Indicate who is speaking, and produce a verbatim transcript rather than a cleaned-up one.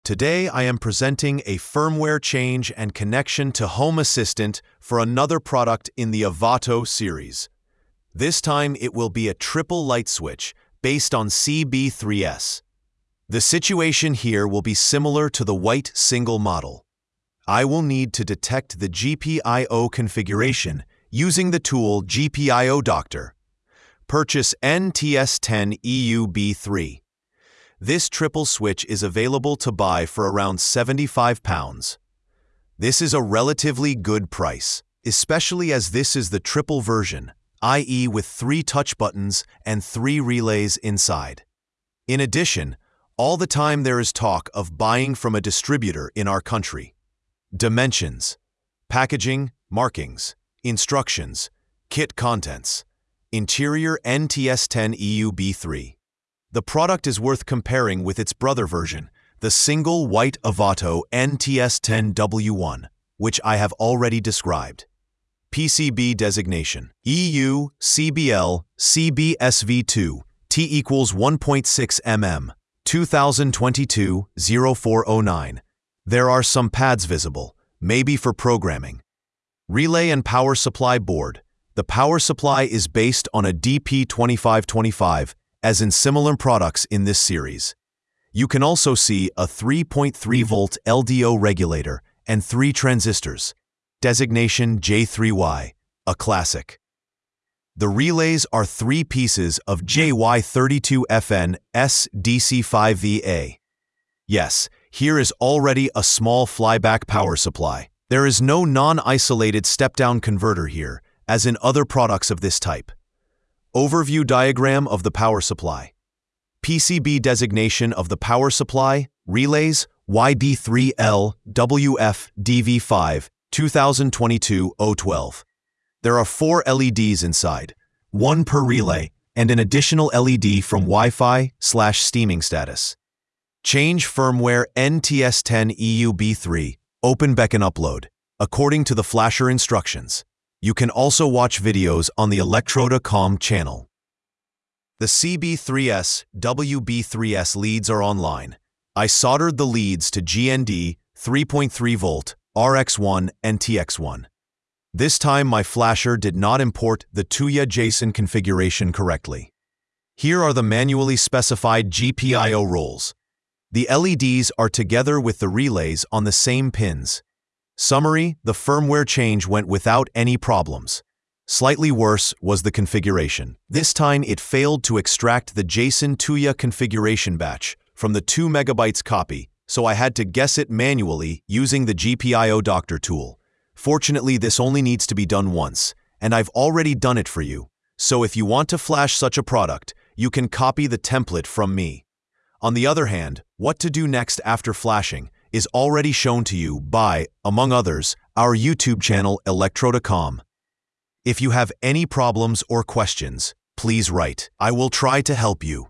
Speaker 1: Today I am presenting a firmware change and connection to Home Assistant for another product in the Avato series. This time it will be a triple light switch based on C B three S. The situation here will be similar to the white single model. I will need to detect the G P I O configuration using the tool G P I O Doctor. Purchase N T S ten E U B three. This triple switch is available to buy for around seventy-five pounds. This is a relatively good price, especially as this is the triple version, that is with three touch buttons and three relays inside. In addition, all the time there is talk of buying from a distributor in our country. Dimensions, packaging, markings, instructions, kit contents, interior N T S ten E U B three. The product is worth comparing with its brother version, the single white Avato N T S ten W one, which I have already described. P C B designation E U C B L C B S V two T equals one point six millimeters two thousand twenty-two dash oh four oh nine. There are some pads visible, maybe for programming. Relay and power supply board. The power supply is based on a D P twenty-five twenty-five, as in similar products in this series. You can also see a three point three volt L D O regulator and three transistors. Designation J three Y, a classic. The relays are three pieces of J Y thirty-two F N S D C five V A. Yes, here is already a small flyback power supply. There is no non-isolated step-down converter here, as in other products of this type. Overview diagram of the power supply. P C B designation of the power supply, relays, Y B three L W F D V five two thousand twenty-two oh twelve. There are four L E Ds inside, one per relay, and an additional L E D from Wi-Fi slash steaming status. Change firmware N T S ten E U B three, open beacon upload, according to the flasher instructions. You can also watch videos on the Electroda dot com channel. The C B three S, W B three S leads are online. I soldered the leads to G N D, three point three volt, R X one, and T X one. This time my flasher did not import the Tuya JSON configuration correctly. Here are the manually specified G P I O roles. The L E Ds are together with the relays on the same pins. Summary: the firmware change went without any problems. Slightly worse was the configuration. This time it failed to extract the JSON Tuya configuration batch from the two megabytes copy, so I had to guess it manually using the G P I O Doctor tool. Fortunately, this only needs to be done once, and I've already done it for you, so if you want to flash such a product, you can copy the template from me. On the other hand, what to do next after flashing is already shown to you by, among others, our YouTube channel Electroda dot com. If you have any problems or questions, please write. I will try to help you.